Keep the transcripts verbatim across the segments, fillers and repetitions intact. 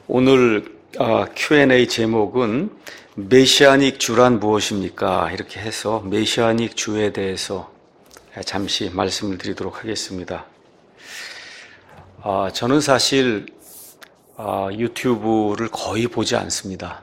오늘 큐 앤 에이 제목은 메시아닉 주란 무엇입니까? 이렇게 해서 메시아닉 주에 대해서 잠시 말씀을 드리도록 하겠습니다. 저는 사실 유튜브를 거의 보지 않습니다.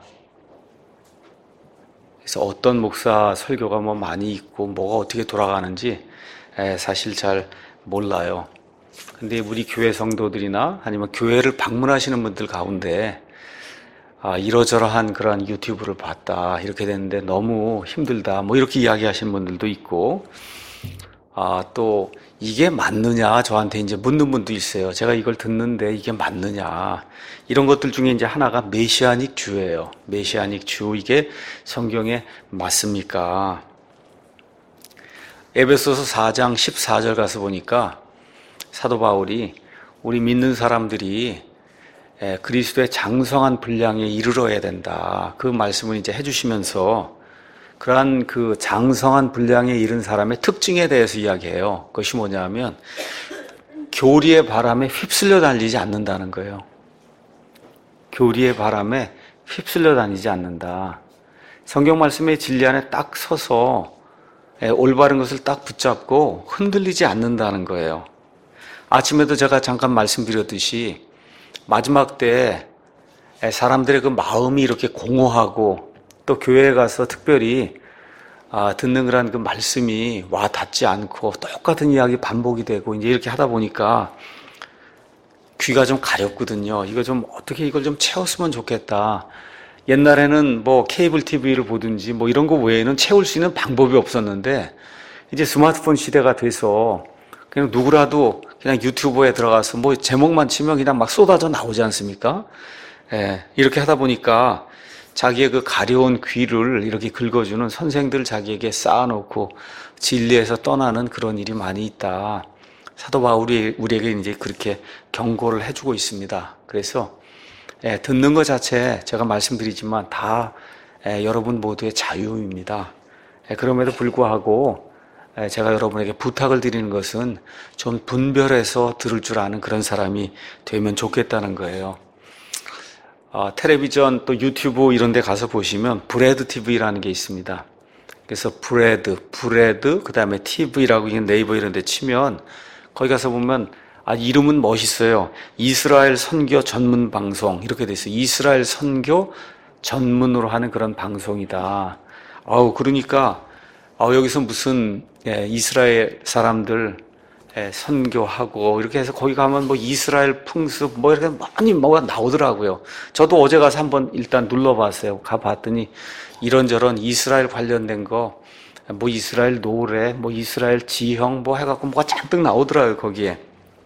그래서 어떤 목사 설교가 뭐 많이 있고 뭐가 어떻게 돌아가는지 사실 잘 몰라요. 근데 우리 교회 성도들이나 아니면 교회를 방문하시는 분들 가운데 아, 이러저러한 그런 유튜브를 봤다 이렇게 됐는데 너무 힘들다 뭐 이렇게 이야기하시는 분들도 있고, 아, 또 이게 맞느냐 저한테 이제 묻는 분도 있어요. 제가 이걸 듣는데 이게 맞느냐, 이런 것들 중에 이제 하나가 메시아닉 주예요. 메시아닉 주, 이게 성경에 맞습니까? 에베소서 사 장 십사 절 가서 보니까 사도 바울이 우리 믿는 사람들이 그리스도의 장성한 분량에 이르러야 된다, 그 말씀을 이제 해주시면서 그러한 그 장성한 분량에 이른 사람의 특징에 대해서 이야기해요. 그것이 뭐냐면 교리의 바람에 휩쓸려 다니지 않는다는 거예요. 교리의 바람에 휩쓸려 다니지 않는다. 성경 말씀의 진리 안에 딱 서서 올바른 것을 딱 붙잡고 흔들리지 않는다는 거예요. 아침에도 제가 잠깐 말씀드렸듯이 마지막 때 사람들의 그 마음이 이렇게 공허하고 또 교회에 가서 특별히 듣는 그런 그 말씀이 와 닿지 않고 똑같은 이야기 반복이 되고 이제 이렇게 하다 보니까 귀가 좀 가렵거든요. 이거 좀 어떻게 이걸 좀 채웠으면 좋겠다. 옛날에는 뭐 케이블 티비를 보든지 뭐 이런 거 외에는 채울 수 있는 방법이 없었는데 이제 스마트폰 시대가 돼서 그냥 누구라도 그냥 유튜브에 들어가서 뭐 제목만 치면 그냥 막 쏟아져 나오지 않습니까? 예, 이렇게 하다 보니까 자기의 그 가려운 귀를 이렇게 긁어주는 선생들 자기에게 쌓아놓고 진리에서 떠나는 그런 일이 많이 있다. 사도 바울이 우리에게 이제 그렇게 경고를 해주고 있습니다. 그래서 예, 듣는 것 자체 제가 말씀드리지만 다 예, 여러분 모두의 자유입니다. 예, 그럼에도 불구하고 제가 여러분에게 부탁을 드리는 것은 좀 분별해서 들을 줄 아는 그런 사람이 되면 좋겠다는 거예요. 어, 텔레비전 또 유튜브 이런 데 가서 보시면 브레드 티비라는 게 있습니다. 그래서 브레드, 브레드, 그 다음에 티비라고 네이버 이런 데 치면 거기 가서 보면 아, 이름은 멋있어요. 이스라엘 선교 전문 방송 이렇게 돼 있어요. 이스라엘 선교 전문으로 하는 그런 방송이다. 아우, 그러니까 아, 여기서 무슨 예, 이스라엘 사람들 예, 선교하고 이렇게 해서 거기 가면 뭐 이스라엘 풍습 뭐 이렇게 많이 뭐가 나오더라고요. 저도 어제 가서 한번 일단 눌러봤어요. 가봤더니 이런저런 이스라엘 관련된 거, 뭐 이스라엘 노래, 뭐 이스라엘 지형 뭐 해갖고 뭐가 잔뜩 나오더라고요, 거기에.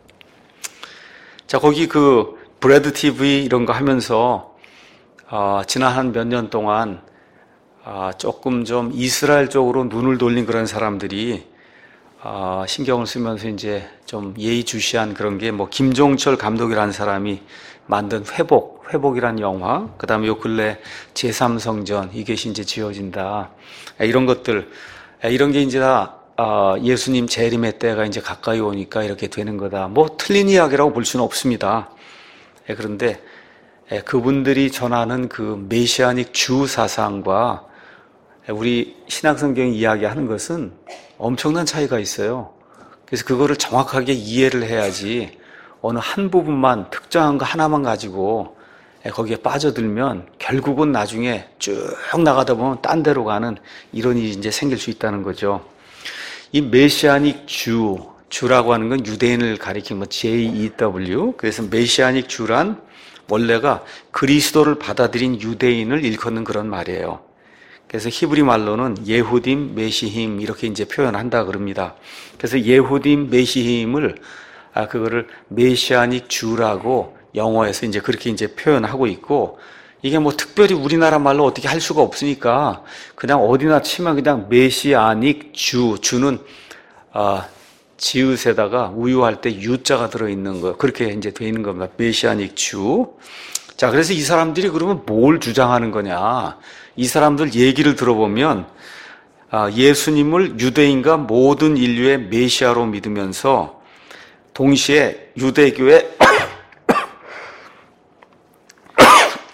자, 거기 그 브레드 티비 이런 거 하면서 어, 지난 한 몇 년 동안 아, 조금 좀 이스라엘 쪽으로 눈을 돌린 그런 사람들이 아, 신경을 쓰면서 이제 좀 예의주시한 그런 게 뭐 김종철 감독이라는 사람이 만든 회복, 회복이란 영화, 그 다음에 요 근래 제삼 성전 이것이 이제 지어진다. 이런 것들, 이런 게 이제 다 아, 예수님 재림의 때가 이제 가까이 오니까 이렇게 되는 거다. 뭐 틀린 이야기라고 볼 수는 없습니다. 그런데 그분들이 전하는 그 메시아닉 주 사상과 우리 신약성경이 이야기하는 것은 엄청난 차이가 있어요. 그래서 그거를 정확하게 이해를 해야지 어느 한 부분만 특정한 거 하나만 가지고 거기에 빠져들면 결국은 나중에 쭉 나가다 보면 딴 데로 가는 이런 일이 이제 생길 수 있다는 거죠. 이 메시아닉 주, 주라고 하는 건 유대인을 가리키는 뭐 제이 이 더블유, 그래서 메시아닉 주란 원래가 그리스도를 받아들인 유대인을 일컫는 그런 말이에요. 그래서 히브리 말로는 예후딤 메시힘 이렇게 이제 표현한다 그럽니다. 그래서 예후딤 메시힘을 아 그거를 메시아닉 주라고 영어에서 이제 그렇게 이제 표현하고 있고, 이게 뭐 특별히 우리나라 말로 어떻게 할 수가 없으니까 그냥 어디나 치면 그냥 메시아닉 주, 주는 아 지읒에다가 우유할 때 유자가 들어 있는 거, 그렇게 이제 돼 있는 겁니다. 메시아닉 주. 자, 그래서 이 사람들이 그러면 뭘 주장하는 거냐? 이 사람들 얘기를 들어보면 예수님을 유대인과 모든 인류의 메시아로 믿으면서 동시에 유대교의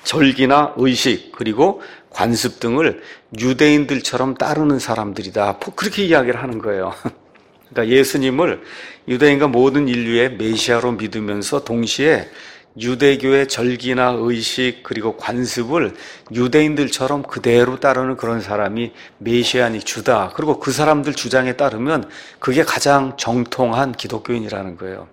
절기나 의식 그리고 관습 등을 유대인들처럼 따르는 사람들이다. 그렇게 이야기를 하는 거예요. 그러니까 예수님을 유대인과 모든 인류의 메시아로 믿으면서 동시에 유대교의 절기나 의식 그리고 관습을 유대인들처럼 그대로 따르는 그런 사람이 메시아닉 주다. 그리고 그 사람들 주장에 따르면 그게 가장 정통한 기독교인이라는 거예요.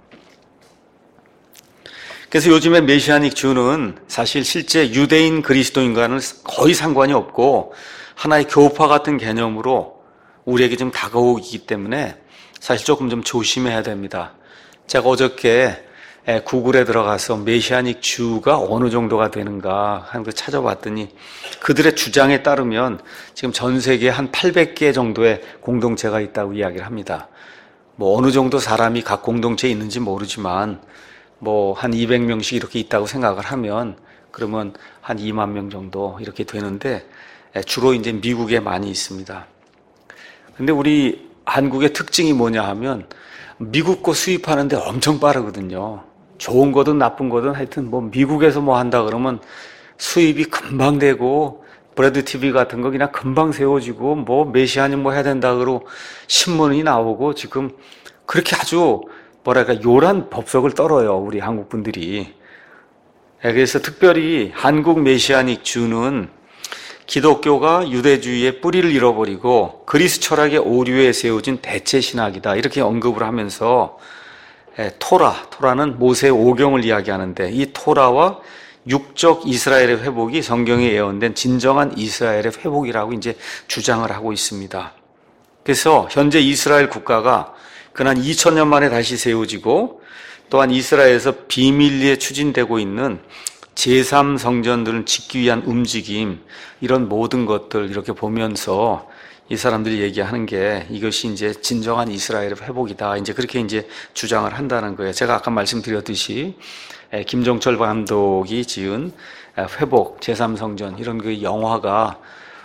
그래서 요즘에 메시아닉 주는 사실 실제 유대인 그리스도인과는 거의 상관이 없고 하나의 교파 같은 개념으로 우리에게 좀 다가오기 때문에 사실 조금 좀 조심해야 됩니다. 제가 어저께 구글에 들어가서 메시아닉 주가 어느 정도가 되는가 하는 걸 찾아봤더니 그들의 주장에 따르면 지금 전 세계에 한 팔백 개 정도의 공동체가 있다고 이야기를 합니다. 뭐 어느 정도 사람이 각 공동체에 있는지 모르지만 뭐 한 이백 명씩 이렇게 있다고 생각을 하면 그러면 한 이만 명 정도 이렇게 되는데 주로 이제 미국에 많이 있습니다. 근데 우리 한국의 특징이 뭐냐 하면 미국 거 수입하는데 엄청 빠르거든요. 좋은 거든 나쁜 거든 하여튼 뭐 미국에서 뭐 한다 그러면 수입이 금방 되고 브래드 티비 같은 거 그냥 금방 세워지고 뭐 메시아님 뭐 해야 된다 그러고 신문이 나오고 지금 그렇게 아주 뭐랄까 요란 법석을 떨어요. 우리 한국 분들이. 그래서 특별히 한국 메시아닉 주는 기독교가 유대주의의 뿌리를 잃어버리고 그리스 철학의 오류에 세워진 대체 신학이다. 이렇게 언급을 하면서 토라, 토라는 모세의 오경을 이야기하는데 이 토라와 육적 이스라엘의 회복이 성경에 예언된 진정한 이스라엘의 회복이라고 이제 주장을 하고 있습니다. 그래서 현재 이스라엘 국가가 근한 이천 년 만에 다시 세워지고 또한 이스라엘에서 비밀리에 추진되고 있는 제삼 성전들을 짓기 위한 움직임, 이런 모든 것들 이렇게 보면서 이 사람들이 얘기하는 게 이것이 이제 진정한 이스라엘의 회복이다. 이제 그렇게 이제 주장을 한다는 거예요. 제가 아까 말씀드렸듯이 김종철 감독이 지은 회복, 제삼 성전 이런 그 영화가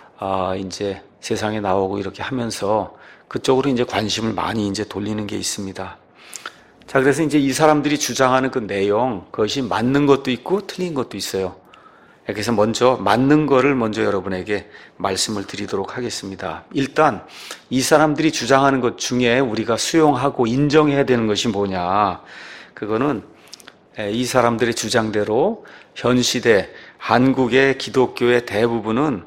이제 세상에 나오고 이렇게 하면서 그쪽으로 이제 관심을 많이 이제 돌리는 게 있습니다. 자, 그래서 이제 이 사람들이 주장하는 그 내용, 그것이 맞는 것도 있고 틀린 것도 있어요. 그래서 먼저 맞는 거를 먼저 여러분에게 말씀을 드리도록 하겠습니다. 일단 이 사람들이 주장하는 것 중에 우리가 수용하고 인정해야 되는 것이 뭐냐? 그거는 이 사람들의 주장대로 현 시대 한국의 기독교의 대부분은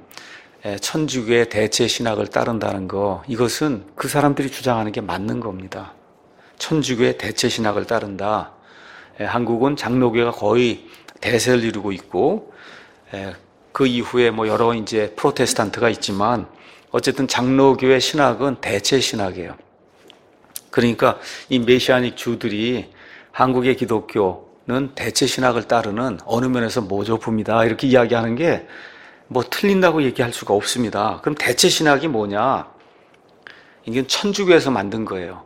천주교의 대체 신학을 따른다는 거, 이것은 그 사람들이 주장하는 게 맞는 겁니다. 천주교의 대체 신학을 따른다. 한국은 장로교가 거의 대세를 이루고 있고 그 이후에 뭐 여러 이제 프로테스탄트가 있지만 어쨌든 장로교의 신학은 대체 신학이에요. 그러니까 이 메시아닉 주들이 한국의 기독교는 대체 신학을 따르는 어느 면에서 모조품이다 이렇게 이야기하는 게 뭐 틀린다고 얘기할 수가 없습니다. 그럼 대체 신학이 뭐냐? 이게 천주교에서 만든 거예요.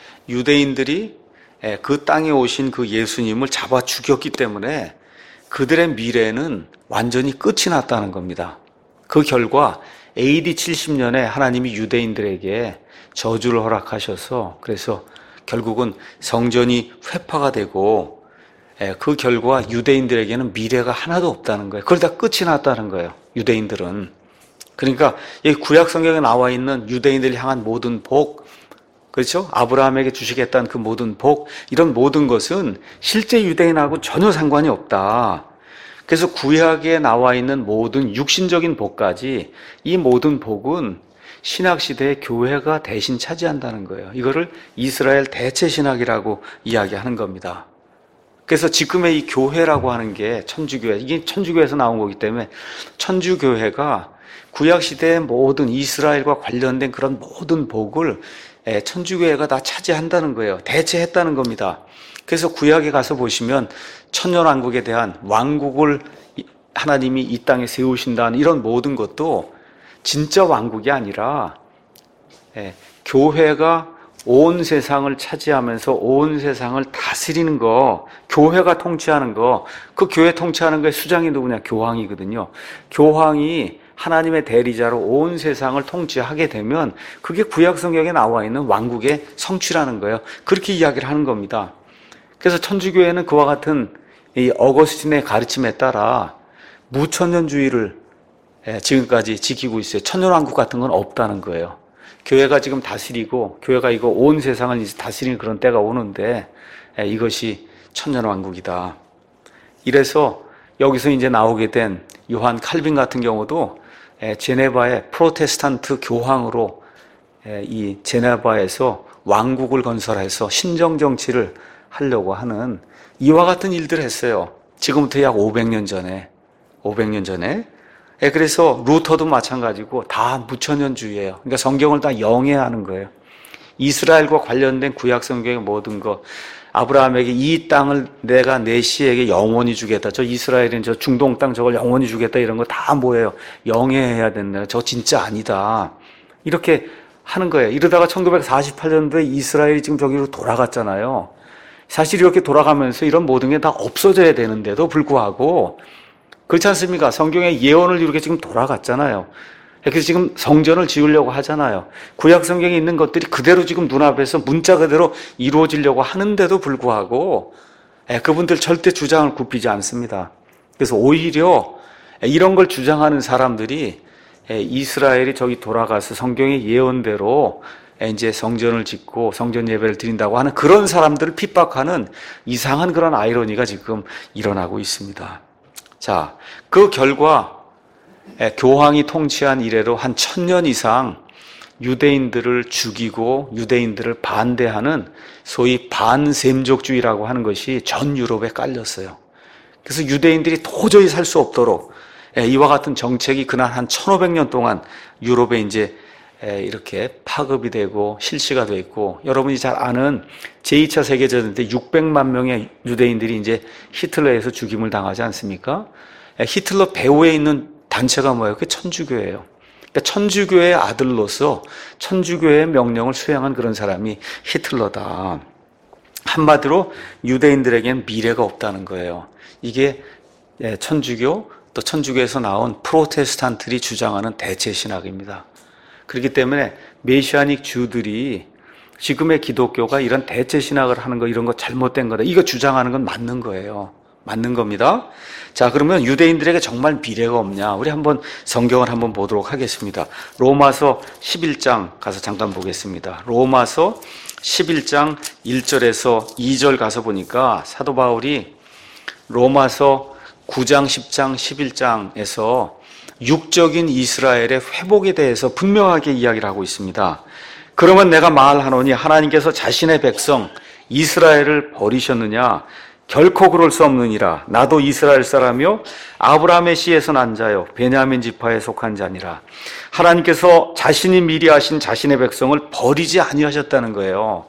유대인들이 그 땅에 오신 그 예수님을 잡아 죽였기 때문에 그들의 미래는 완전히 끝이 났다는 겁니다. 그 결과 에이디 칠십 년에 하나님이 유대인들에게 저주를 허락하셔서 그래서 결국은 성전이 회파가 되고 그 결과 유대인들에게는 미래가 하나도 없다는 거예요. 그러다 끝이 났다는 거예요. 유대인들은. 그러니까 이 구약 성경에 나와 있는 유대인들을 향한 모든 복, 그렇죠? 아브라함에게 주시겠다는 그 모든 복, 이런 모든 것은 실제 유대인하고 전혀 상관이 없다. 그래서 구약에 나와 있는 모든 육신적인 복까지 이 모든 복은 신학시대의 교회가 대신 차지한다는 거예요. 이거를 이스라엘 대체 신학이라고 이야기하는 겁니다. 그래서 지금의 이 교회라고 하는 게 천주교회, 이게 천주교에서 나온 거기 때문에 천주교회가 구약시대의 모든 이스라엘과 관련된 그런 모든 복을 천주교회가 다 차지한다는 거예요. 대체했다는 겁니다. 그래서 구약에 가서 보시면 천년왕국에 대한 왕국을 하나님이 이 땅에 세우신다는 이런 모든 것도 진짜 왕국이 아니라 교회가 온 세상을 차지하면서 온 세상을 다스리는 거, 교회가 통치하는 거, 그 교회 통치하는 거의 수장이 누구냐? 교황이거든요. 교황이 하나님의 대리자로 온 세상을 통치하게 되면 그게 구약 성경에 나와 있는 왕국의 성취라는 거예요. 그렇게 이야기를 하는 겁니다. 그래서 천주교회는 그와 같은 이 어거스틴의 가르침에 따라 무천년주의를 지금까지 지키고 있어요. 천년왕국 같은 건 없다는 거예요. 교회가 지금 다스리고 교회가 이거 온 세상을 이제 다스리는 그런 때가 오는데 이것이 천년왕국이다. 이래서 여기서 이제 나오게 된 요한 칼빈 같은 경우도 제네바의 프로테스탄트 교황으로 이 제네바에서 왕국을 건설해서 신정 정치를 하려고 하는 이와 같은 일들을 했어요. 지금부터 약 오백 년 전에 오백 년 전에 그래서 루터도 마찬가지고 다 무천년주의예요. 그러니까 성경을 다 영해하는 거예요. 이스라엘과 관련된 구약 성경의 모든 것, 아브라함에게 이 땅을 내가 내 씨에게 영원히 주겠다. 저 이스라엘은 저 중동 땅 저걸 영원히 주겠다. 이런 거 다 뭐예요? 영해해야 된다. 저 진짜 아니다. 이렇게 하는 거예요. 이러다가 천구백사십팔 년도에 이스라엘이 지금 저기로 돌아갔잖아요. 사실 이렇게 돌아가면서 이런 모든 게 다 없어져야 되는데도 불구하고 그렇지 않습니까? 성경의 예언을 이렇게 지금 돌아갔잖아요. 그래서 지금 성전을 지으려고 하잖아요. 구약 성경에 있는 것들이 그대로 지금 눈앞에서 문자 그대로 이루어지려고 하는데도 불구하고 그분들 절대 주장을 굽히지 않습니다. 그래서 오히려 이런 걸 주장하는 사람들이 이스라엘이 저기 돌아가서 성경의 예언대로 이제 성전을 짓고 성전 예배를 드린다고 하는 그런 사람들을 핍박하는 이상한 그런 아이러니가 지금 일어나고 있습니다. 자, 그 결과 교황이 통치한 이래로 한 천년 이상 유대인들을 죽이고 유대인들을 반대하는 소위 반셈족주의라고 하는 것이 전 유럽에 깔렸어요. 그래서 유대인들이 도저히 살 수 없도록 이와 같은 정책이 그날 한 천오백 년 동안 유럽에 이제 이렇게 파급이 되고 실시가 되어 있고, 여러분이 잘 아는 제이 차 세계대전 때 육백만 명의 유대인들이 이제 히틀러에서 죽임을 당하지 않습니까? 히틀러 배후에 있는 단체가 뭐예요? 그게 천주교예요. 그러니까 천주교의 아들로서 천주교의 명령을 수행한 그런 사람이 히틀러다. 한마디로 유대인들에게는 미래가 없다는 거예요. 이게 천주교 또 천주교에서 나온 프로테스탄트들이 주장하는 대체 신학입니다. 그렇기 때문에 메시아닉 주들이 지금의 기독교가 이런 대체 신학을 하는 거, 이런 거 잘못된 거다, 이거 주장하는 건 맞는 거예요. 맞는 겁니다. 자, 그러면 유대인들에게 정말 미래가 없냐? 우리 한번 성경을 한번 보도록 하겠습니다. 로마서 십일 장 가서 잠깐 보겠습니다. 로마서 십일 장 일 절에서 이 절 가서 보니까 사도 바울이 로마서 구 장, 십 장, 십일 장에서 육적인 이스라엘의 회복에 대해서 분명하게 이야기를 하고 있습니다. 그러면 내가 말하노니 하나님께서 자신의 백성 이스라엘을 버리셨느냐? 결코 그럴 수 없느니라. 나도 이스라엘 사람이요 아브라함의 씨에서 난 자요 베냐민 지파에 속한 자니라. 하나님께서 자신이 미리 하신 자신의 백성을 버리지 아니하셨다는 거예요.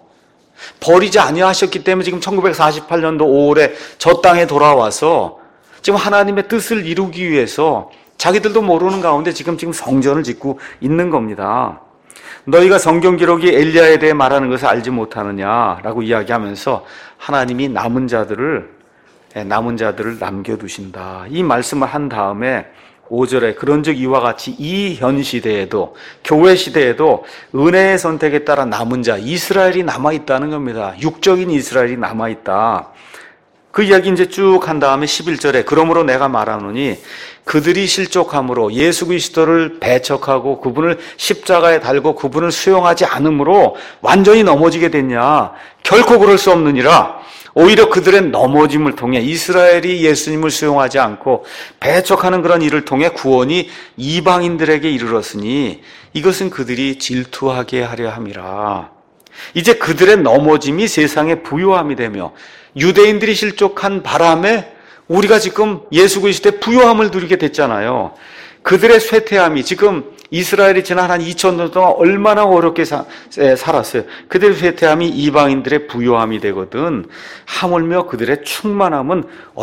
버리지 아니하셨기 때문에 지금 천구백사십팔 년도 오월에 저 땅에 돌아와서 지금 하나님의 뜻을 이루기 위해서 자기들도 모르는 가운데 지금 지금 성전을 짓고 있는 겁니다. 너희가 성경 기록이 엘리야에 대해 말하는 것을 알지 못하느냐라고 이야기하면서 하나님이 남은 자들을 남은 자들을 남겨두신다, 이 말씀을 한 다음에 오 절에 그런즉 이와 같이 이 현 시대에도, 교회 시대에도 은혜의 선택에 따라 남은 자 이스라엘이 남아있다는 겁니다. 육적인 이스라엘이 남아있다. 그 이야기 이제 쭉 한 다음에 십일 절에 그러므로 내가 말하노니 그들이 실족함으로 예수 그리스도를 배척하고 그분을 십자가에 달고 그분을 수용하지 않으므로 완전히 넘어지게 됐냐? 결코 그럴 수 없느니라. 오히려 그들의 넘어짐을 통해 이스라엘이 예수님을 수용하지 않고 배척하는 그런 일을 통해 구원이 이방인들에게 이르렀으니 이것은 그들이 질투하게 하려 함이라. 이제 그들의 넘어짐이 세상의 부요함이 되며 유대인들이 실족한 바람에 우리가 지금 예수 그리스도의 부요함을 누리게 됐잖아요. 그들의 쇠퇴함이, 지금 이스라엘이 지난 한 이천 년 동안 얼마나 어렵게 사, 살았어요. 그들의 쇠퇴함이 이방인들의 부요함이 되거든 하물며 그들의 충만함은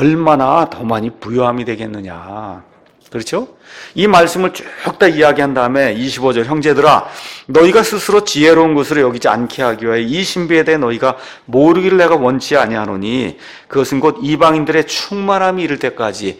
얼마나 더 많이 부요함이 되겠느냐. 그렇죠? 이 말씀을 쭉 다 이야기한 다음에 이십오 절 형제들아 너희가 스스로 지혜로운 것으로 여기지 않게 하기 위하여 이 신비에 대해 너희가 모르기를 내가 원치 아니하노니 그것은 곧 이방인들의 충만함이 이를 때까지,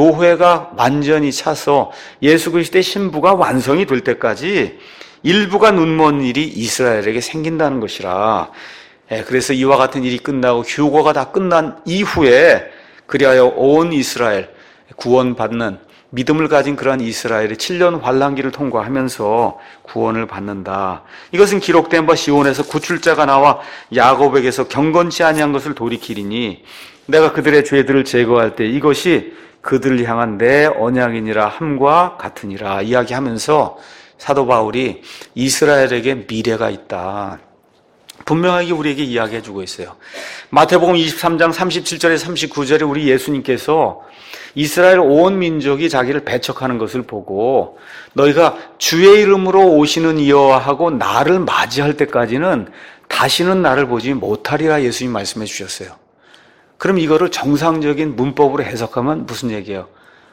교회가 완전히 차서 예수 그리스도의 신부가 완성이 될 때까지 일부가 눈먼 일이 이스라엘에게 생긴다는 것이라. 그래서 이와 같은 일이 끝나고 휴거가 다 끝난 이후에 그리하여 온 이스라엘 구원받는 믿음을 가진 그러한 이스라엘이 칠 년 환란기를 통과하면서 구원을 받는다. 이것은 기록된 바 시온에서 구출자가 나와 야곱에게서 경건치 아니한 것을 돌이키리니 내가 그들의 죄들을 제거할 때 이것이 그들을 향한 내 언약이니라 함과 같으니라 이야기하면서 사도 바울이 이스라엘에게 미래가 있다. 분명하게 우리에게 이야기해 주고 있어요. 마태복음 이십삼 장 삼십칠 절에 삼십구 절에 우리 예수님께서 이스라엘 온 민족이 자기를 배척하는 것을 보고 너희가 주의 이름으로 오시는 이여 하고 나를 맞이할 때까지는 다시는 나를 보지 못하리라 예수님 말씀해 주셨어요. 그럼 이거를 정상적인 문법으로 해석하면 무슨 얘기예요?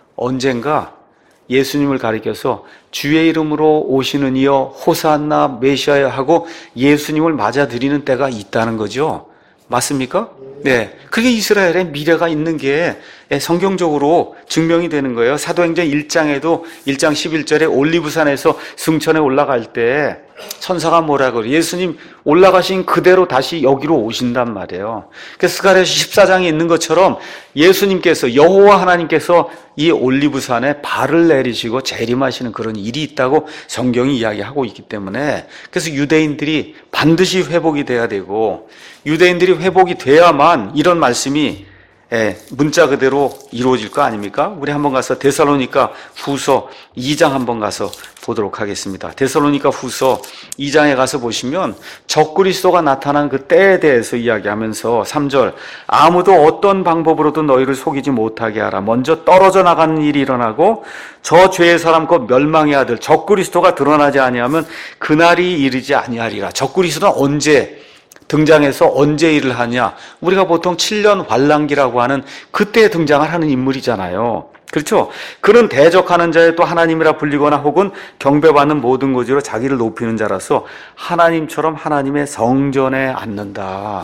언젠가 예수님을 가리켜서 주의 이름으로 오시는 이여 호산나 메시아여 하고 예수님을 맞아들이는 때가 있다는 거죠. 맞습니까? 네. 그게 이스라엘의 미래가 있는 게 성경적으로 증명이 되는 거예요. 사도행전 일 장에도 일 장 십일 절에 올리브산에서 승천에 올라갈 때 천사가 뭐라 그래요? 예수님 올라가신 그대로 다시 여기로 오신단 말이에요. 그래서 스가랴서 십사 장에 있는 것처럼 예수님께서 여호와 하나님께서 이 올리브산에 발을 내리시고 재림하시는 그런 일이 있다고 성경이 이야기하고 있기 때문에 그래서 유대인들이 반드시 회복이 돼야 되고 유대인들이 회복이 돼야만 이런 말씀이 예, 문자 그대로 이루어질 거 아닙니까? 우리 한번 가서 데살로니가 후서 이 장 한번 가서 보도록 하겠습니다. 데살로니가 후서 이 장에 가서 보시면 적그리스도가 나타난 그 때에 대해서 이야기하면서 삼 절 아무도 어떤 방법으로도 너희를 속이지 못하게 하라. 먼저 떨어져 나가는 일이 일어나고 저 죄의 사람 곧 멸망의 아들 적그리스도가 드러나지 아니하면 그날이 이르지 아니하리라. 적그리스도는 언제 등장해서 언제 일을 하냐? 우리가 보통 칠 년 환란기라고 하는 그때 등장을 하는 인물이잖아요. 그렇죠? 그런 대적하는 자에 또 하나님이라 불리거나 혹은 경배받는 모든 고지로 자기를 높이는 자라서 하나님처럼 하나님의 성전에 앉는다.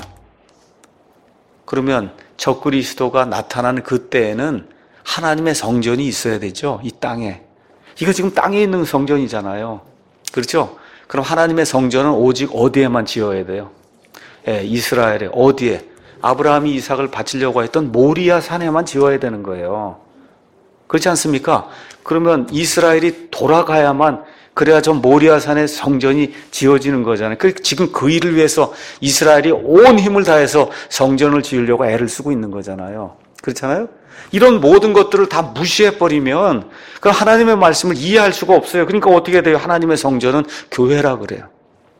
그러면 적그리스도가 나타나는 그때에는 하나님의 성전이 있어야 되죠. 이 땅에. 이거 지금 땅에 있는 성전이잖아요. 그렇죠? 그럼 하나님의 성전은 오직 어디에만 지어야 돼요? 예, 이스라엘에 어디에? 아브라함이 이삭을 바치려고 했던 모리아 산에만 지어야 되는 거예요. 그렇지 않습니까? 그러면 이스라엘이 돌아가야만 그래야 저 모리아 산의 성전이 지어지는 거잖아요. 지금 그 일을 위해서 이스라엘이 온 힘을 다해서 성전을 지으려고 애를 쓰고 있는 거잖아요. 그렇잖아요? 이런 모든 것들을 다 무시해버리면 그 하나님의 말씀을 이해할 수가 없어요. 그러니까 어떻게 돼요? 하나님의 성전은 교회라 그래요.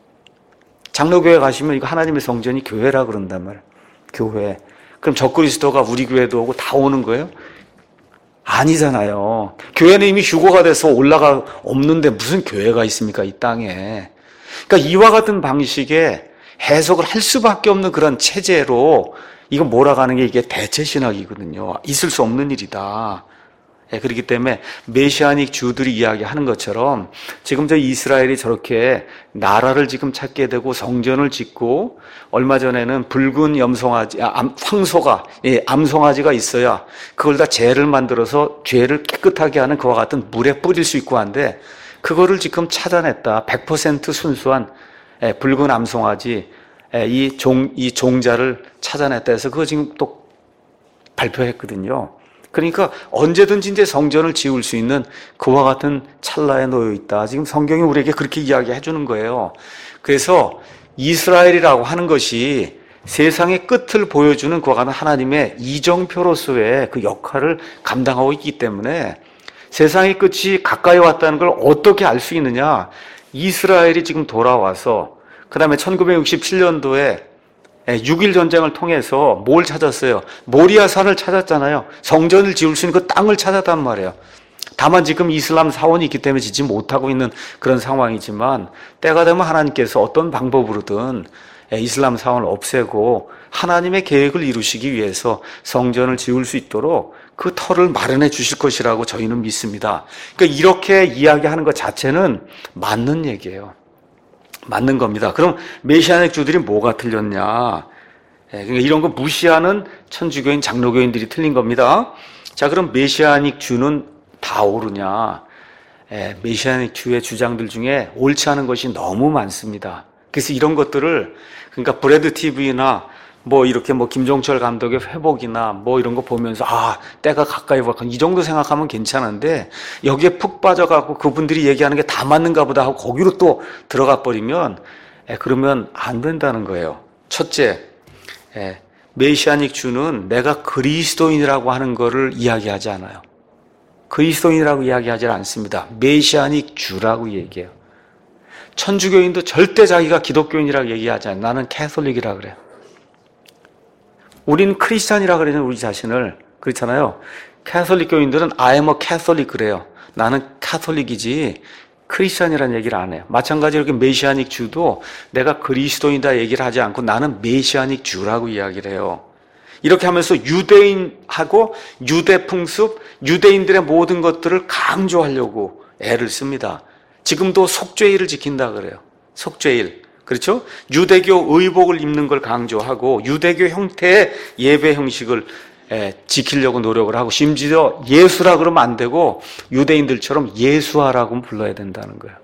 장로교회 가시면 이거 하나님의 성전이 교회라 그런단 말이에요. 교회. 그럼 적그리스도가 우리 교회도 오고 다 오는 거예요? 아니잖아요. 교회는 이미 휴거가 돼서 올라가 없는데 무슨 교회가 있습니까? 이 땅에. 그러니까 이와 같은 방식의 해석을 할 수밖에 없는 그런 체제로 이거 몰아가는 게 이게 대체신학이거든요. 있을 수 없는 일이다. 예, 그렇기 때문에 메시아닉 주들이 이야기하는 것처럼 지금 저 이스라엘이 저렇게 나라를 지금 찾게 되고 성전을 짓고 얼마 전에는 붉은 염송아지, 아, 암, 황소가, 예, 암송아지가 있어야 그걸 다 재를 만들어서 죄를 깨끗하게 하는 그와 같은 물에 뿌릴 수 있고 한데 그거를 지금 찾아냈다. 백 퍼센트 순수한 예, 붉은 암송아지, 예, 이 종, 이 종자를 찾아냈다 해서 그거 지금 또 발표했거든요. 그러니까 언제든지 이제 성전을 지을 수 있는 그와 같은 찰나에 놓여 있다. 지금 성경이 우리에게 그렇게 이야기해 주는 거예요. 그래서 이스라엘이라고 하는 것이 세상의 끝을 보여주는 그와 같은 하나님의 이정표로서의 그 역할을 감당하고 있기 때문에 세상의 끝이 가까이 왔다는 걸 어떻게 알 수 있느냐? 이스라엘이 지금 돌아와서 그 다음에 천구백육십칠 년도에 육 일 전쟁을 통해서 뭘 찾았어요? 모리아 산을 찾았잖아요. 성전을 지을 수 있는 그 땅을 찾았단 말이에요. 다만 지금 이슬람 사원이 있기 때문에 짓지 못하고 있는 그런 상황이지만 때가 되면 하나님께서 어떤 방법으로든 이슬람 사원을 없애고 하나님의 계획을 이루시기 위해서 성전을 지을 수 있도록 그 터를 마련해 주실 것이라고 저희는 믿습니다. 그러니까 이렇게 이야기하는 것 자체는 맞는 얘기예요. 맞는 겁니다. 그럼 메시아닉 주들이 뭐가 틀렸냐? 그러니까 이런 거 무시하는 천주교인, 장로교인들이 틀린 겁니다. 자, 그럼 메시아닉 주는 다 옳으냐? 메시아닉 주의 주장들 중에 옳지 않은 것이 너무 많습니다. 그래서 이런 것들을 그러니까 브레드 티비나 뭐 이렇게 뭐 김종철 감독의 회복이나 뭐 이런 거 보면서 아, 때가 가까이 왔고 이 정도 생각하면 괜찮은데 여기에 푹 빠져갖고 그분들이 얘기하는 게 다 맞는가 보다 하고 거기로 또 들어가 버리면 에, 그러면 안 된다는 거예요. 첫째, 에, 메시아닉 주는 내가 그리스도인이라고 하는 거를 이야기하지 않아요. 그리스도인이라고 이야기하지 않습니다. 메시아닉 주라고 얘기해요. 천주교인도 절대 자기가 기독교인이라고 얘기하지 않아요. 나는 캐톨릭이라 그래요. 우리는 크리스찬이라 그러는 우리 자신을 그렇잖아요. 캐톨릭 교인들은 I am a Catholic 그래요. 나는 카톨릭이지 크리스찬이라는 얘기를 안 해요. 마찬가지로 이렇게 메시아닉 주도 내가 그리스도인이다 얘기를 하지 않고 나는 메시아닉 주라고 이야기를 해요. 이렇게 하면서 유대인하고 유대 풍습, 유대인들의 모든 것들을 강조하려고 애를 씁니다. 지금도 속죄일을 지킨다 그래요. 속죄일. 그렇죠? 유대교 의복을 입는 걸 강조하고 유대교 형태의 예배 형식을 지키려고 노력을 하고 심지어 예수라 그러면 안 되고 유대인들처럼 예수아라고 불러야 된다는 거예요.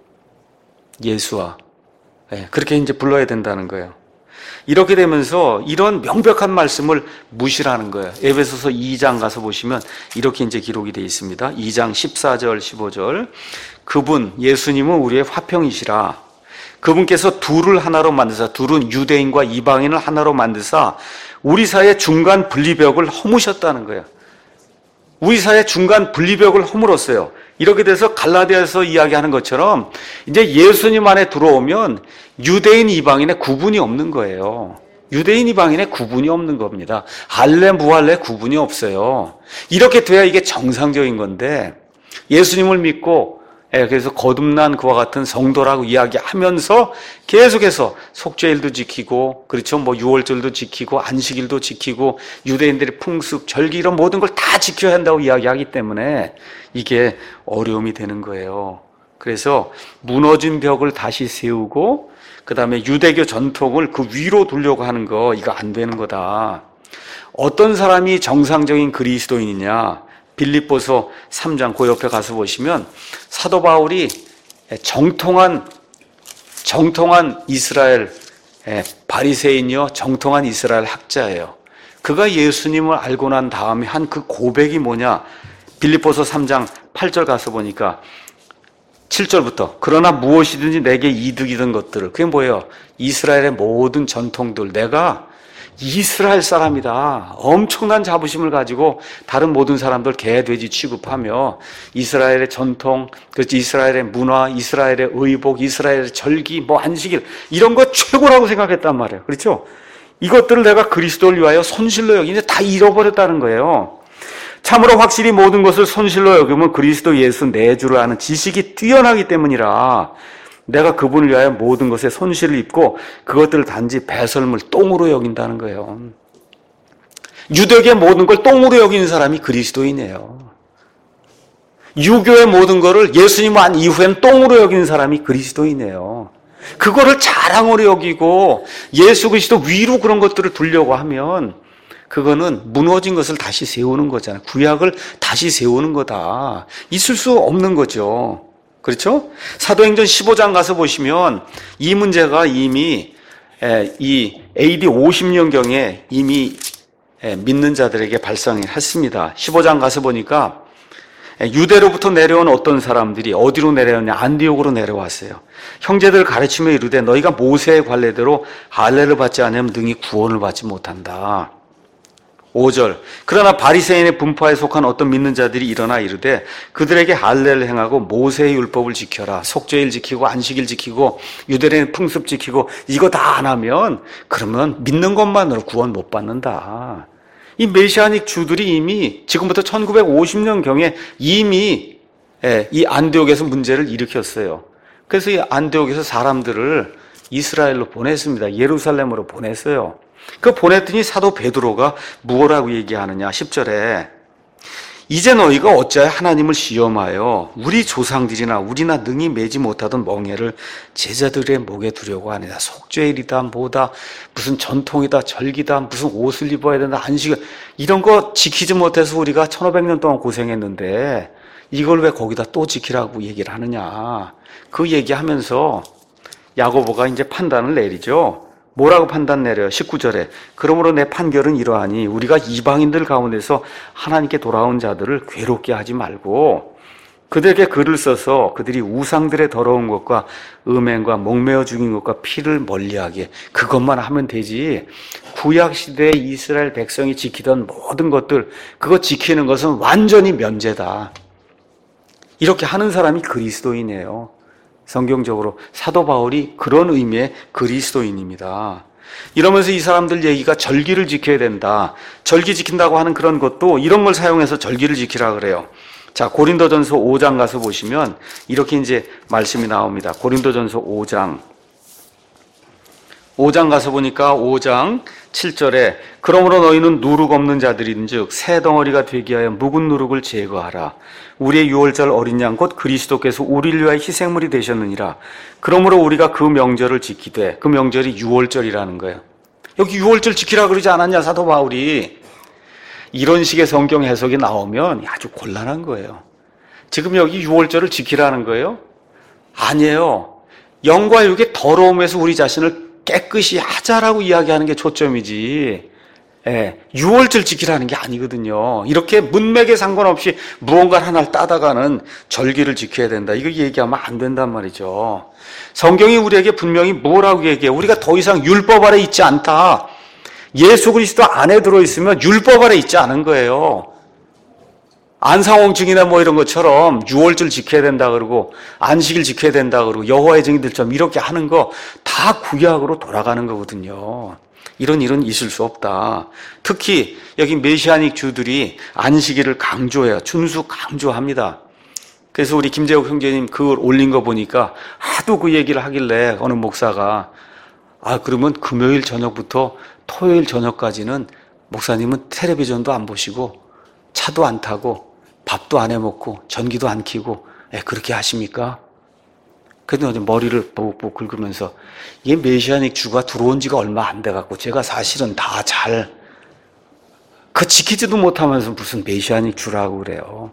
예수아. 그렇게 이제 불러야 된다는 거예요. 이렇게 되면서 이런 명백한 말씀을 무시하는 거예요. 에베소서 이 장 가서 보시면 이렇게 이제 기록이 되어 있습니다. 이 장 십사 절 십오 절. 그분 예수님은 우리의 화평이시라. 그분께서 둘을 하나로 만드사, 둘은 유대인과 이방인을 하나로 만드사 우리 사이의 중간 분리벽을 허무셨다는 거예요. 우리 사이의 중간 분리벽을 허물었어요. 이렇게 돼서 갈라디아에서 이야기하는 것처럼 이제 예수님 안에 들어오면 유대인 이방인의 구분이 없는 거예요. 유대인 이방인의 구분이 없는 겁니다. 할례 무할례 구분이 없어요. 이렇게 돼야 이게 정상적인 건데 예수님을 믿고 그래서 거듭난 그와 같은 성도라고 이야기하면서 계속해서 속죄일도 지키고 그렇죠. 뭐 유월절도 지키고 안식일도 지키고 유대인들의 풍습, 절기 이런 모든 걸 다 지켜야 한다고 이야기하기 때문에 이게 어려움이 되는 거예요. 그래서 무너진 벽을 다시 세우고 그다음에 유대교 전통을 그 위로 두려고 하는 거 이거 안 되는 거다. 어떤 사람이 정상적인 그리스도인이냐? 빌립보서 삼 장 그 옆에 가서 보시면 사도 바울이 정통한 정통한 이스라엘 바리새인이요 정통한 이스라엘 학자예요. 그가 예수님을 알고 난 다음에 한 그 고백이 뭐냐? 빌립보서 삼 장 팔 절 가서 보니까 칠 절부터 그러나 무엇이든지 내게 이득이던 것들을 그게 뭐예요? 이스라엘의 모든 전통들 내가 이스라엘 사람이다. 엄청난 자부심을 가지고 다른 모든 사람들 개, 돼지 취급하며 이스라엘의 전통, 그렇지 이스라엘의 문화, 이스라엘의 의복, 이스라엘의 절기, 뭐 안식일 이런 거 최고라고 생각했단 말이에요. 그렇죠? 이것들을 내가 그리스도를 위하여 손실로 여기는데 다 잃어버렸다는 거예요. 참으로 확실히 모든 것을 손실로 여기면 그리스도 예수 내 주를 아는 지식이 뛰어나기 때문이라 내가 그분을 위하여 모든 것에 손실을 입고 그것들을 단지 배설물 똥으로 여긴다는 거예요. 유대교의 모든 걸 똥으로 여기는 사람이 그리스도인이에요. 유교의 모든 것을 예수님 안 이후엔 똥으로 여기는 사람이 그리스도인이에요. 그거를 자랑으로 여기고 예수 그리스도 위로 그런 것들을 두려고 하면 그거는 무너진 것을 다시 세우는 거잖아요. 구약을 다시 세우는 거다. 있을 수 없는 거죠. 그렇죠? 사도행전 십오 장 가서 보시면 이 문제가 이미 이 에이디 오십 년경에 이미 믿는 자들에게 발생했습니다. 십오 장 가서 보니까 유대로부터 내려온 어떤 사람들이 어디로 내려왔냐? 안디옥으로 내려왔어요. 형제들을 가르치며 이르되 너희가 모세의 관례대로 할례를 받지 않으면 능히 구원을 받지 못한다. 오 절 그러나 바리새인의 분파에 속한 어떤 믿는 자들이 일어나 이르되 그들에게 할례를 행하고 모세의 율법을 지켜라. 속죄일 지키고 안식일 지키고 유대인의 풍습 지키고 이거 다 안 하면 그러면 믿는 것만으로 구원 못 받는다. 이 메시아닉 주들이 이미 지금부터 천구백오십 년경에 이미 이 안디옥에서 문제를 일으켰어요. 그래서 이 안디옥에서 사람들을 이스라엘로 보냈습니다. 예루살렘으로 보냈어요. 그 보냈더니 사도 베드로가 무엇라고 얘기하느냐? 십 절에 이제 너희가 어찌하여 하나님을 시험하여 우리 조상들이나 우리나 능히 매지 못하던 멍에를 제자들의 목에 두려고 하느냐? 속죄일이다 뭐다 무슨 전통이다 절기다 무슨 옷을 입어야 된다 안식일 이런 거 지키지 못해서 우리가 천오백 년 동안 고생했는데 이걸 왜 거기다 또 지키라고 얘기를 하느냐? 그 얘기하면서 야고보가 이제 판단을 내리죠. 뭐라고 판단 내려요? 십구 절에 그러므로 내 판결은 이러하니 우리가 이방인들 가운데서 하나님께 돌아온 자들을 괴롭게 하지 말고 그들에게 글을 써서 그들이 우상들의 더러운 것과 음행과 목매어 죽인 것과 피를 멀리하게 그것만 하면 되지. 구약시대에 이스라엘 백성이 지키던 모든 것들 그거 지키는 것은 완전히 면제다. 이렇게 하는 사람이 그리스도인이에요. 성경적으로 사도 바울이 그런 의미의 그리스도인입니다. 이러면서 이 사람들 얘기가 절기를 지켜야 된다. 절기 지킨다고 하는 그런 것도 이런 걸 사용해서 절기를 지키라 그래요. 자, 고린도전서 오 장 가서 보시면 이렇게 이제 말씀이 나옵니다. 고린도전서 오 장. 오 장 가서 보니까 오 장 칠 절에 그러므로 너희는 누룩 없는 자들인즉 새 덩어리가 되게 하여 묵은 누룩을 제거하라. 우리의 유월절 어린 양 곧 그리스도께서 우리를 위하여 희생물이 되셨느니라. 그러므로 우리가 그 명절을 지키되 그 명절이 유월절이라는 거예요. 여기 유월절 지키라 그러지 않았냐 사도 바울이. 이런 식의 성경 해석이 나오면 아주 곤란한 거예요. 지금 여기 유월절을 지키라는 거예요? 아니에요. 영과 육의 더러움에서 우리 자신을 깨끗이 하자라고 이야기하는 게 초점이지, 예, 유월절 지키라는 게 아니거든요. 이렇게 문맥에 상관없이 무언가 하나를 따다가는 절기를 지켜야 된다. 이거 얘기하면 안 된단 말이죠. 성경이 우리에게 분명히 뭐라고 얘기해? 우리가 더 이상 율법 아래 있지 않다. 예수 그리스도 안에 들어있으면 율법 아래 있지 않은 거예요. 안상홍증이나 뭐 이런 것처럼 유월절 지켜야 된다 그러고 안식일 지켜야 된다 그러고 여호와의 증인들처럼 이렇게 하는 거 다 구약으로 돌아가는 거거든요. 이런 일은 있을 수 없다. 특히 여기 메시아닉 주들이 안식일을 강조해요. 준수 강조합니다. 그래서 우리 김재욱 형제님 그걸 올린 거 보니까 하도 그 얘기를 하길래 어느 목사가 아 그러면 금요일 저녁부터 토요일 저녁까지는 목사님은 텔레비전도 안 보시고 차도 안 타고 밥도 안 해먹고 전기도 안 켜고 예, 그렇게 하십니까? 그래도 머리를 뽀뽀 긁으면서 이게 메시아닉 주가 들어온 지가 얼마 안 돼갖고 제가 사실은 다 잘 그 지키지도 못하면서 무슨 메시아닉 주라고 그래요.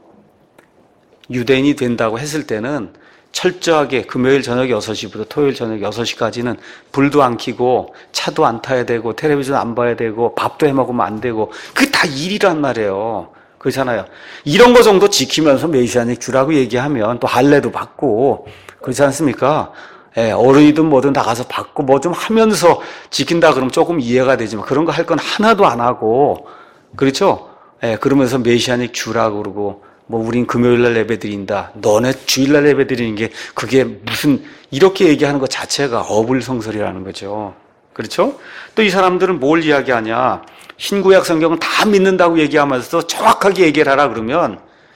유대인이 된다고 했을 때는 철저하게 금요일 저녁 여섯 시부터 토요일 저녁 여섯 시까지는 불도 안 켜고 차도 안 타야 되고 텔레비전 안 봐야 되고 밥도 해먹으면 안 되고 그게 다 일이란 말이에요. 그렇잖아요. 이런 거 정도 지키면서 메시아닉 주라고 얘기하면 또 할례도 받고 그렇지 않습니까? 예, 어른이든 뭐든 나가서 받고 뭐 좀 하면서 지킨다 그러면 조금 이해가 되지만 그런 거 할 건 하나도 안 하고 그렇죠? 예, 그러면서 메시아닉 주라고 그러고 뭐 우린 금요일날 예배 드린다. 너네 주일날 예배 드리는 게 그게 무슨 이렇게 얘기하는 것 자체가 어불성설이라는 거죠. 그렇죠? 또 이 사람들은 뭘 이야기하냐? 신구약 성경은 다 믿는다고 얘기하면서 정확하게 얘기를 하라 그러면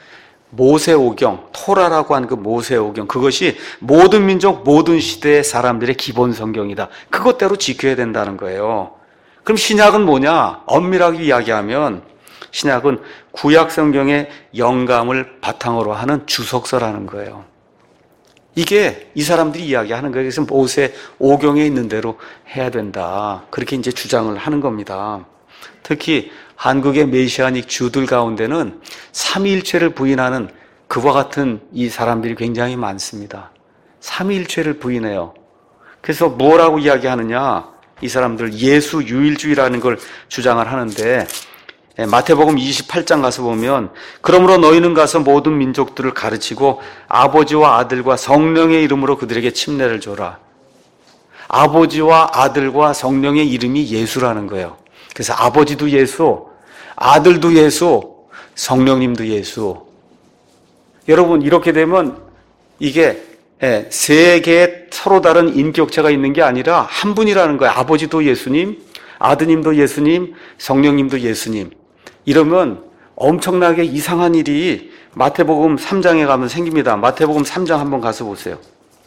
모세오경, 토라라고 하는 그 모세오경 그것이 모든 민족, 모든 시대의 사람들의 기본 성경이다. 그것대로 지켜야 된다는 거예요. 그럼 신약은 뭐냐? 엄밀하게 이야기하면 신약은 구약 성경의 영감을 바탕으로 하는 주석서라는 거예요. 이게 이 사람들이 이야기하는 거예요. 그래서 모세 오경에 있는 대로 해야 된다. 그렇게 이제 주장을 하는 겁니다. 특히 한국의 메시아닉 주들 가운데는 삼위일체를 부인하는 그와 같은 이 사람들이 굉장히 많습니다. 삼위일체를 부인해요. 그래서 뭐라고 이야기하느냐? 이 사람들 예수 유일주의라는 걸 주장을 하는데 마태복음 이십팔 장 가서 보면 그러므로 너희는 가서 모든 민족들을 가르치고 아버지와 아들과 성령의 이름으로 그들에게 침례를 줘라. 아버지와 아들과 성령의 이름이 예수라는 거예요. 그래서 아버지도 예수, 아들도 예수, 성령님도 예수. 여러분 이렇게 되면 이게 세 개의 서로 다른 인격체가 있는 게 아니라 한 분이라는 거예요. 아버지도 예수님, 아드님도 예수님, 성령님도 예수님. 이러면 엄청나게 이상한 일이 마태복음 삼 장에 가면 생깁니다. 마태복음 삼 장 한번 가서 보세요.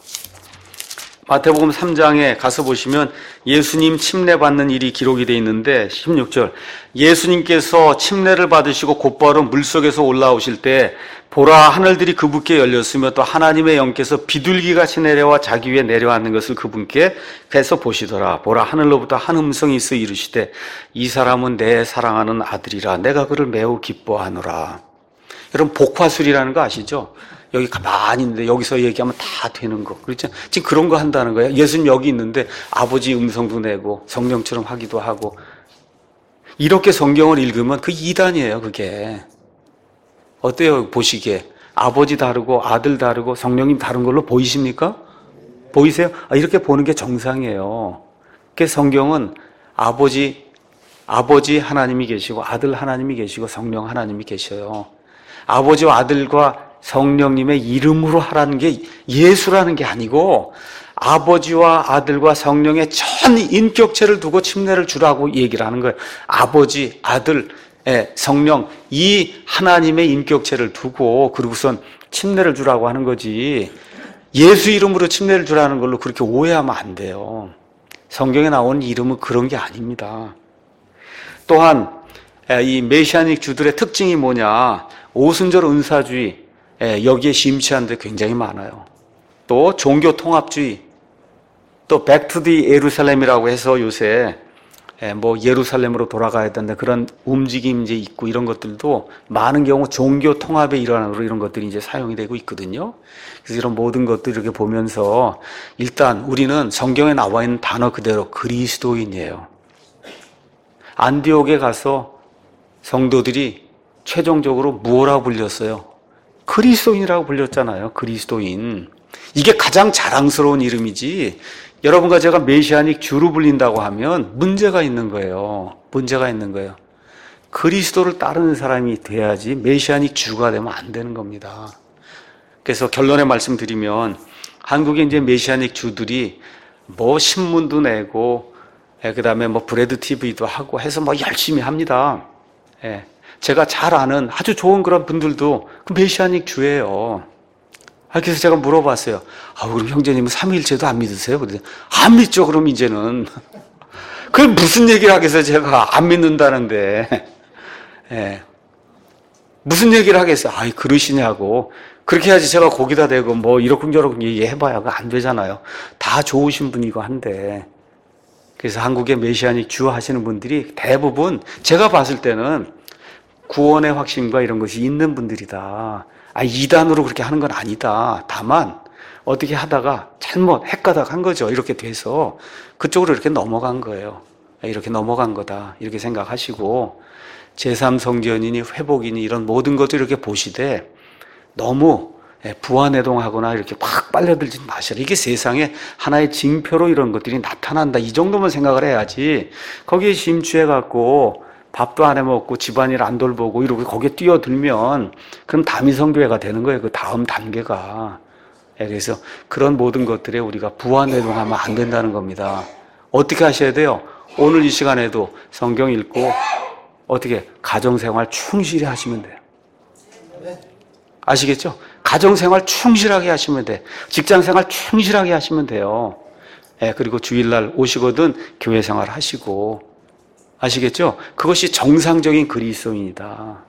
마태복음 삼 장에 가서 보시면 예수님 침례 받는 일이 기록이 되어 있는데 십육 절 예수님께서 침례를 받으시고 곧바로 물속에서 올라오실 때 보라 하늘들이 그분께 열렸으며 또 하나님의 영께서 비둘기같이 내려와 자기 위에 내려앉는 것을 그분께 뵈서 보시더라. 보라 하늘로부터 한 음성이 있어 이르시되 이 사람은 내 사랑하는 아들이라 내가 그를 매우 기뻐하노라. 여러분 복화술이라는 거 아시죠? 여기 가만히 있는데 여기서 얘기하면 다 되는 거. 그렇죠? 지금 그런 거 한다는 거예요. 예수님 여기 있는데 아버지 음성도 내고 성령처럼 하기도 하고. 이렇게 성경을 읽으면 그 이단이에요, 그게. 어때요, 보시기에? 아버지 다르고 아들 다르고 성령님 다른 걸로 보이십니까? 보이세요? 아, 이렇게 보는 게 정상이에요. 그 성경은 아버지, 아버지 하나님이 계시고 아들 하나님이 계시고 성령 하나님이 계셔요. 아버지와 아들과 성령님의 이름으로 하라는 게 예수라는 게 아니고 아버지와 아들과 성령의 전 인격체를 두고 침례를 주라고 얘기를 하는 거예요. 아버지, 아들, 성령 이 하나님의 인격체를 두고 그리고선 침례를 주라고 하는 거지 예수 이름으로 침례를 주라는 걸로 그렇게 오해하면 안 돼요. 성경에 나온 이름은 그런 게 아닙니다. 또한 이 메시아닉 주들의 특징이 뭐냐, 오순절 은사주의 여기에 심취한 데 굉장히 많아요. 또 종교 통합주의, 또 백투디 예루살렘이라고 해서 요새 뭐 예루살렘으로 돌아가야 된다 그런 움직임이 이제 있고 이런 것들도 많은 경우 종교 통합의 일환으로 이런 것들이 이제 사용이 되고 있거든요. 그래서 이런 모든 것들 이렇게 보면서 일단 우리는 성경에 나와 있는 단어 그대로 그리스도인이에요. 안디옥에 가서 성도들이 최종적으로 무엇라고 불렸어요? 그리스도인이라고 불렸잖아요. 그리스도인. 이게 가장 자랑스러운 이름이지 여러분과 제가 메시아닉 주로 불린다고 하면 문제가 있는 거예요. 문제가 있는 거예요. 그리스도를 따르는 사람이 돼야지 메시아닉 주가 되면 안 되는 겁니다. 그래서 결론의 말씀 드리면 한국의 이제 메시아닉 주들이 뭐 신문도 내고 그 다음에 뭐 브레드 티비도 하고 해서 뭐 열심히 합니다. 예. 제가 잘 아는 아주 좋은 그런 분들도 그 메시아닉 주예요. 그래서 제가 물어봤어요. 아, 그럼 형제님은 삼위일체도 안 믿으세요? 그랬더니 안 믿죠, 그럼 이제는. 그 무슨 얘기를 하겠어요, 제가 안 믿는다는데. 예. 무슨 얘기를 하겠어요? 아이, 그러시냐고. 그렇게 해야지 제가 거기다 대고 뭐 이러쿵저러쿵 얘기해봐야 안 되잖아요. 다 좋으신 분이고 한데. 그래서 한국의 메시아닉 주 하시는 분들이 대부분 제가 봤을 때는 구원의 확신과 이런 것이 있는 분들이다. 아, 이단으로 그렇게 하는 건 아니다. 다만 어떻게 하다가 잘못 헷가닥 한 거죠. 이렇게 돼서 그쪽으로 이렇게 넘어간 거예요. 이렇게 넘어간 거다. 이렇게 생각하시고 제삼 성전이니 회복이니 이런 모든 것들 이렇게 보시되 너무 부안해동하거나 이렇게 팍 빨려들지 마시라. 이게 세상에 하나의 징표로 이런 것들이 나타난다. 이 정도만 생각을 해야지 거기에 심취해갖고 밥도 안 해먹고 집안일 안 돌보고 이러고 거기에 뛰어들면 그럼 다미성교회가 되는 거예요. 그 다음 단계가. 그래서 그런 모든 것들에 우리가 부안해동하면 안 된다는 겁니다. 어떻게 하셔야 돼요? 오늘 이 시간에도 성경 읽고 어떻게 가정생활 충실히 하시면 돼요. 아시겠죠? 가정생활 충실하게 하시면 돼. 직장생활 충실하게 하시면 돼요. 그리고 주일날 오시거든 교회생활 하시고. 아시겠죠? 그것이 정상적인 그리스도인이다.